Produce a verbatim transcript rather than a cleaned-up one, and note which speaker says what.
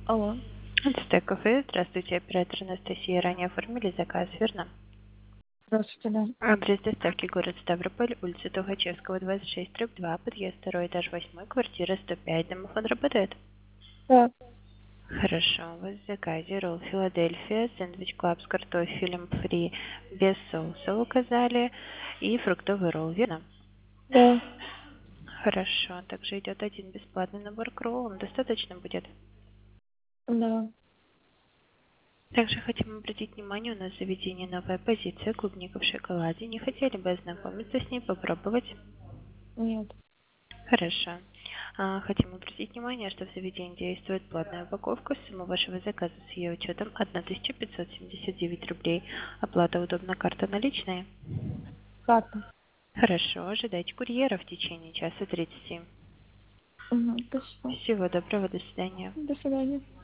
Speaker 1: Алло.
Speaker 2: Это кафе. Здравствуйте, оператор Анастасия. Ранее оформили заказ, верно?
Speaker 1: Здравствуйте, да.
Speaker 2: Адрес доставки город Ставрополь, улица Тухачевского, двадцать шесть, дробь два, подъезд второй этаж, восьмой, квартира сто пять. Домофон работает?
Speaker 1: Да,
Speaker 2: Хорошо. У вас в заказе ролл Филадельфия, сэндвич клаб с картофелем фри без соуса указали и фруктовый ролл, верно?
Speaker 1: да,
Speaker 2: Хорошо. Также идет один бесплатный набор к роллам. Достаточно будет?
Speaker 1: да.
Speaker 2: Также хотим обратить внимание, у нас в заведении новая позиция клубника в шоколаде. Не хотели бы ознакомиться с ней, попробовать?
Speaker 1: Нет.
Speaker 2: Хорошо. А, Хотим обратить внимание, что в заведении действует платная упаковка. Сумма вашего заказа с ее учетом тысяча пятьсот семьдесят девять рублей. Оплата удобна, карта наличная?
Speaker 1: Карта.
Speaker 2: Хорошо. Ожидайте курьера в течение часа тридцати.
Speaker 1: Угу, спасибо.
Speaker 2: Всего доброго. До свидания.
Speaker 1: До свидания.